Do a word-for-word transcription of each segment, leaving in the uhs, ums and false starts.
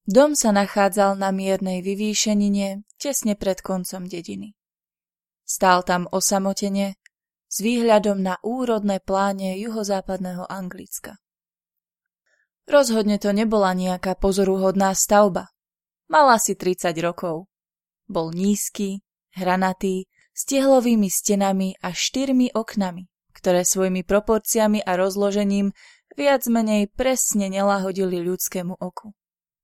Dom sa nachádzal na miernej vyvýšenine tesne pred koncom dediny. Stál tam osamotene s výhľadom na úrodné pláne juhozápadného Anglicka. Rozhodne to nebola nejaká pozoruhodná stavba. Mal asi tridsať rokov. Bol nízky, hranatý, s tehlovými stenami a štyrmi oknami, ktoré svojimi proporciami a rozložením viac menej presne nelahodili ľudskému oku.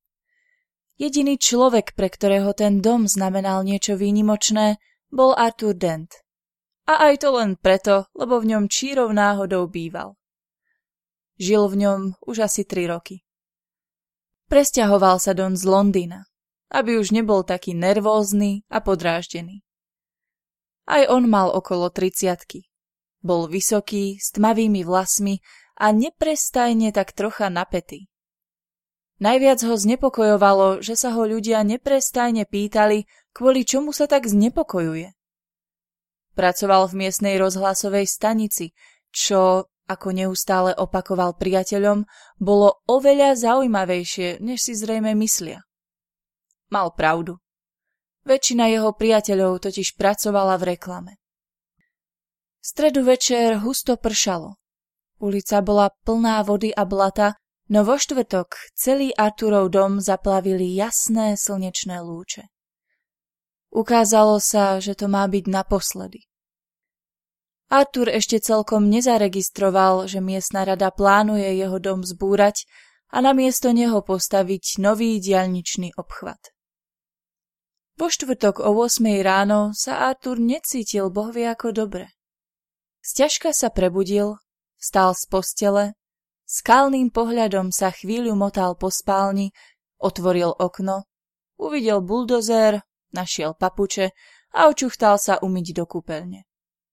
Jediný človek, pre ktorého ten dom znamenal niečo výnimočné, bol Arthur Dent. A aj to len preto, lebo v ňom čírou náhodou býval. Žil v ňom už asi tri roky. Presťahoval sa Don z Londýna, aby už nebol taký nervózny a podráždený. Aj on mal okolo tridsiatky. Bol vysoký, s tmavými vlasmi a neprestajne tak trocha napätý. Najviac ho znepokojovalo, že sa ho ľudia neprestajne pýtali, kvôli čomu sa tak znepokojuje. Pracoval v miestnej rozhlasovej stanici, čo, ako neustále opakoval priateľom, bolo oveľa zaujímavejšie, než si zrejme myslia. Mal pravdu. Väčšina jeho priateľov totiž pracovala v reklame. V stredu večer husto pršalo. Ulica bola plná vody a blata, no vo štvrtok celý Arthurov dom zaplavili jasné slnečné lúče. Ukázalo sa, že to má byť naposledy. Arthur ešte celkom nezaregistroval, že miestna rada plánuje jeho dom zbúrať a namiesto neho postaviť nový diaľničný obchvat. Vo štvrtok o ôsmej ráno sa Arthur necítil bohvie ako dobre. Sťažka sa prebudil, vstal z postele, skalným pohľadom sa chvíľu motal po spálni, otvoril okno, uvidel buldozér, našiel papuče a očuchtal sa umyť do kúpeľne.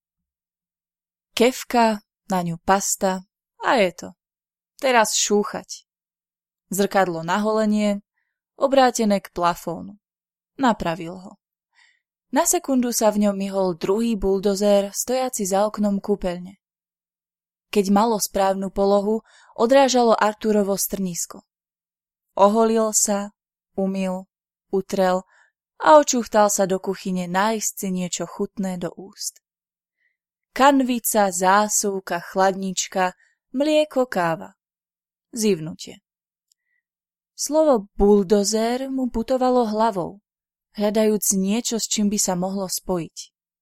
Kefka, na ňu pasta a je to. Teraz šúchať. Zrkadlo na holenie, obrátené k plafónu. Napravil ho. Na sekundu sa v ňom myhol druhý buldozér, stojaci za oknom kúpeľne. Keď malo správnu polohu, odrážalo Arthurovo strnisko. Oholil sa, umyl, utrel a očuchtal sa do kuchyne nájsť si niečo chutné do úst. Kanvica, zásuvka, chladnička, mlieko, káva. Zivnutie. Slovo buldozér mu putovalo hlavou, hľadajúc niečo, s čím by sa mohlo spojiť.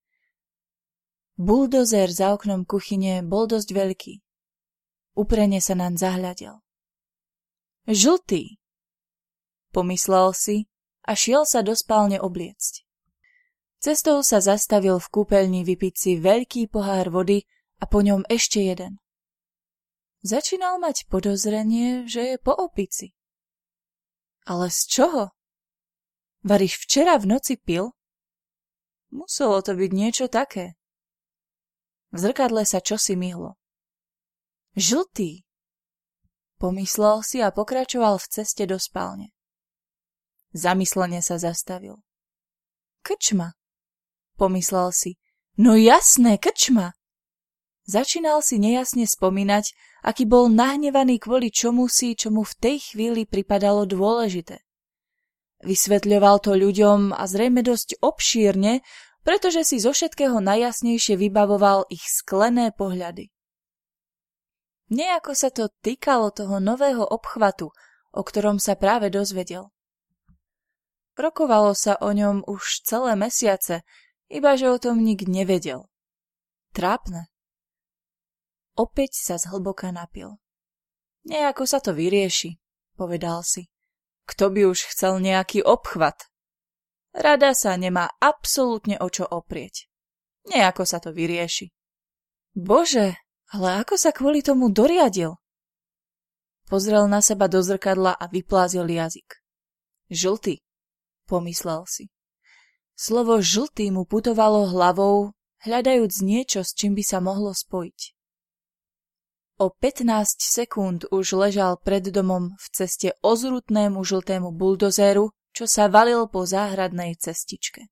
Buldozér za oknom kuchyne bol dosť veľký. Uprene sa naň zahľadel. Žltý, pomyslel si a šiel sa do spálne obliecť. Cestou sa zastavil v kúpeľni vypiť si veľký pohár vody a po ňom ešte jeden. Začínal mať podozrenie, že je po opici. Ale z čoho? Variš včera v noci pil? Muselo to byť niečo také. V zrkadle sa čosi myhlo. Žltý, pomyslel si a pokračoval v ceste do spálne. Zamyslene sa zastavil. Krčma, pomyslel si. No jasné, krčma. Začínal si nejasne spomínať, aký bol nahnevaný kvôli čomusi, čo mu v tej chvíli pripadalo dôležité. Vysvetľoval to ľuďom a zrejme dosť obšírne, pretože si zo všetkého najjasnejšie vybavoval ich sklené pohľady. Nejako sa to týkalo toho nového obchvatu, o ktorom sa práve dozvedel. Rokovalo sa o ňom už celé mesiace, iba že o tom nik nevedel. Trápne. Opäť sa zhlboka napil. Nejako sa to vyrieši, povedal si. Kto by už chcel nejaký obchvat? Rada sa nemá absolútne o čo oprieť. Nejako sa to vyrieši. Bože, ale ako sa kvôli tomu doriadil? Pozrel na seba do zrkadla a vyplázil jazyk. Žltý, pomyslel si. Slovo žltý mu putovalo hlavou, hľadajúc niečo, s čím by sa mohlo spojiť. O pätnásť sekúnd už ležal pred domom v ceste ozrutnému žltému buldozéru, čo sa valil po záhradnej cestičke.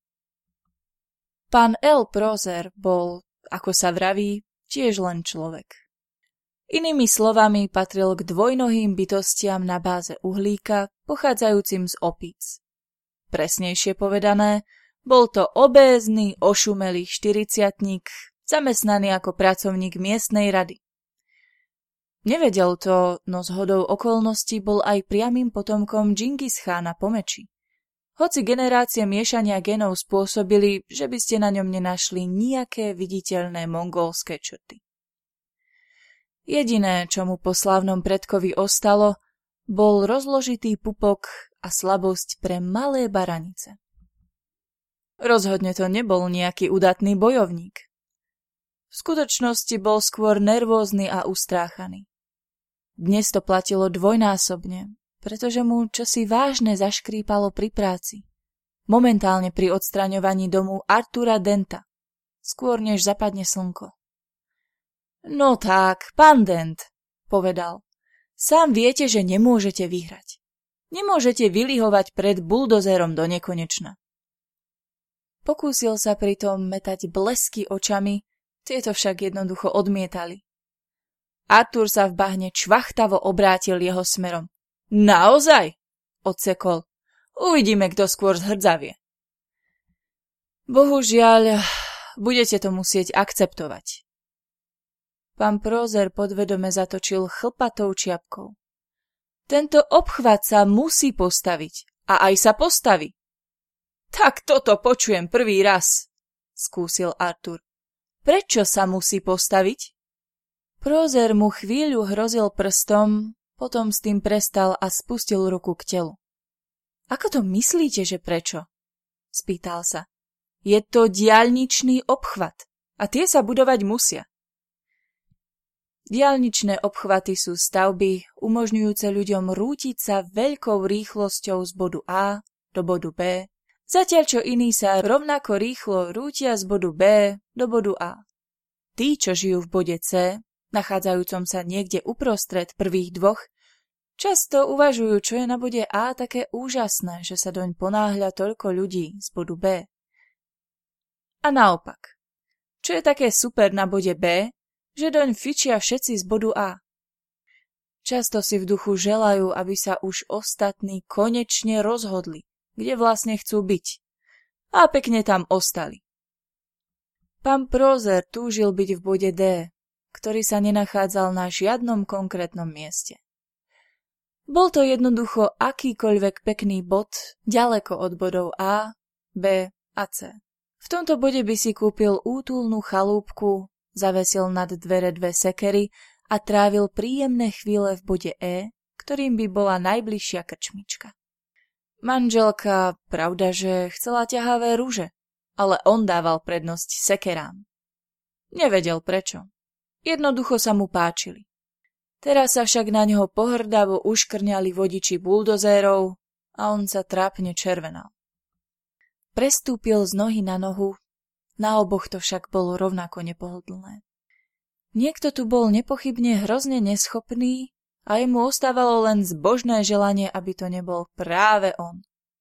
Pán L. Proser bol, ako sa vraví, tiež len človek. Inými slovami patril k dvojnohým bytostiam na báze uhlíka, pochádzajúcim z opíc. Presnejšie povedané, bol to obézny, ošumelý štyridsiatnik, zamestnaný ako pracovník miestnej rady. Nevedel to, no zhodou okolností bol aj priamym potomkom Džingis chána po meči. Hoci generácie miešania genov spôsobili, že by ste na ňom nenašli nijaké viditeľné mongolské črty. Jediné, čo mu po slávnom predkovi ostalo, bol rozložitý pupok a slabosť pre malé baranice. Rozhodne to nebol nejaký udatný bojovník. V skutočnosti bol skôr nervózny a ustráchaný. Dnes to platilo dvojnásobne, pretože mu čosi vážne zaškrípalo pri práci. Momentálne pri odstraňovaní domu Artura Denta, skôr než zapadne slnko. No tak, pán Dent, povedal, sám viete, že nemôžete vyhrať. Nemôžete vylihovať pred buldozerom do nekonečna. Pokúsil sa pritom metať blesky očami, tieto však jednoducho odmietali. Artur sa v bahne čvachtavo obrátil jeho smerom. Naozaj? Odsekol. Uvidíme, kto skôr zhrdzavie. Bohužiaľ, budete to musieť akceptovať. Pán Prózer podvedome zatočil chlpatou čiapkou. Tento obchvat sa musí postaviť a aj sa postaví. Tak toto počujem prvý raz, skúsil Artur. Prečo sa musí postaviť? Prózer mu chvíľu hrozil prstom, potom s tým prestal a spustil ruku k telu. Ako to myslíte, že prečo? Spýtal sa. Je to diaľničný obchvat a tie sa budovať musia. Diaľničné obchvaty sú stavby umožňujúce ľuďom rútiť sa veľkou rýchlosťou z bodu A do bodu B, zatiaľ čo iní sa rovnako rýchlo rútia z bodu B do bodu A. Tí, čo žijú v bode C, nachádzajúcom sa niekde uprostred prvých dvoch, často uvažujú, čo je na bode A také úžasné, že sa doň ponáhľa toľko ľudí z bodu B. A naopak, čo je také super na bode B, že doň fičia všetci z bodu A. Často si v duchu želajú, aby sa už ostatní konečne rozhodli, kde vlastne chcú byť. A pekne tam ostali. Pán Prózer túžil byť v bode D, ktorý sa nenachádzal na žiadnom konkrétnom mieste. Bol to jednoducho akýkoľvek pekný bod, ďaleko od bodov A, B a C. V tomto bode by si kúpil útulnú chalúpku, zavesil nad dvere dve sekery a trávil príjemné chvíle v bode E, ktorým by bola najbližšia krčmička. Manželka, pravda, že chcela ťahavé rúže, ale on dával prednosť sekerám. Nevedel prečo. Jednoducho sa mu páčili. Teraz sa však na neho pohrdavo uškrňali vodiči buldozérov a on sa trápne červenal. Prestúpil z nohy na nohu, na oboch to však bolo rovnako nepohodlné. Niekto tu bol nepochybne hrozne neschopný a jemu ostávalo len zbožné želanie, aby to nebol práve on.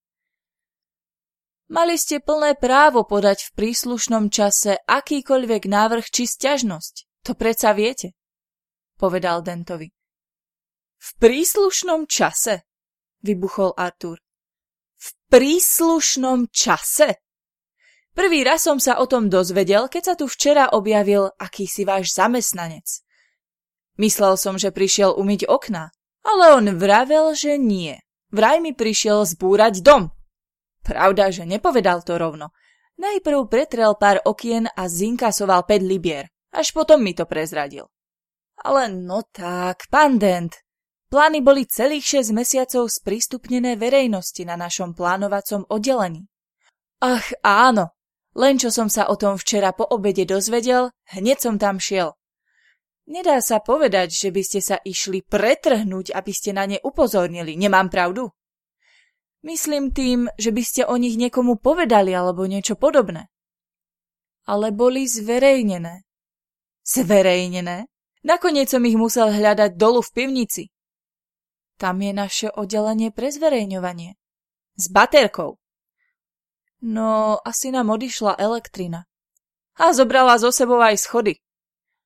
Mali ste plné právo podať v príslušnom čase akýkoľvek návrh či sťažnosť. To predsa viete, povedal Dentovi. V príslušnom čase, vybuchol Artur. V príslušnom čase? Prvý raz som sa o tom dozvedel, keď sa tu včera objavil akýsi váš zamestnanec. Myslel som, že prišiel umyť okná, ale on vravel, že nie. Vraj mi prišiel zbúrať dom. Pravda, že nepovedal to rovno. Najprv pretrel pár okien a zinkasoval päť libier. Až potom mi to prezradil. Ale no tak, pán Dent, plány boli celých šesť mesiacov sprístupnené verejnosti na našom plánovacom oddelení. Ach áno, len čo som sa o tom včera po obede dozvedel, hneď som tam šiel. Nedá sa povedať, že by ste sa išli pretrhnúť, aby ste na ne upozornili, nemám pravdu? Myslím tým, že by ste o nich niekomu povedali alebo niečo podobné. Ale boli zverejnené. Zverejnené? Nakoniec som ich musel hľadať dolu v pivnici. Tam je naše oddelenie pre zverejňovanie. S baterkou. No, asi nám odišla elektrina. A zobrala zo sebou aj schody.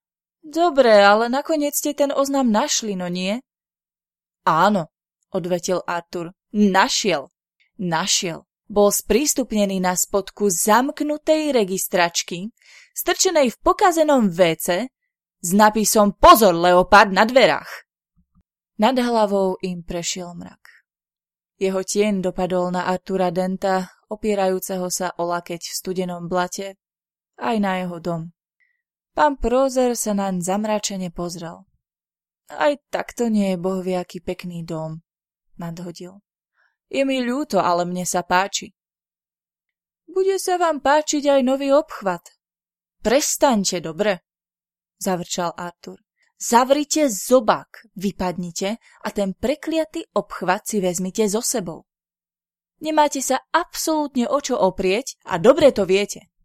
Dobre, ale nakoniec ste ten oznam našli, no nie? Áno, odvetil Arthur. Našiel. Našiel. Bol sprístupnený na spodku zamknutej registračky, strčenej v pokazenom véce, s nápisom Pozor, leopard na dverách. Nad hlavou im prešiel mrak. Jeho tieň dopadol na Artura Denta, opierajúceho sa o lakeť v studenom blate, aj na jeho dom. Pán Prózer sa naň zamračene pozrel. Aj takto nie je bohviaký pekný dom, nadhodil. Je mi ľúto, ale mne sa páči. Bude sa vám páčiť aj nový obchvat. Prestaňte, dobre? Zavrčal Artur. Zavrite zobák, vypadnite a ten prekliatý obchvat si vezmite so sebou. Nemáte sa absolútne o čo oprieť a dobre to viete.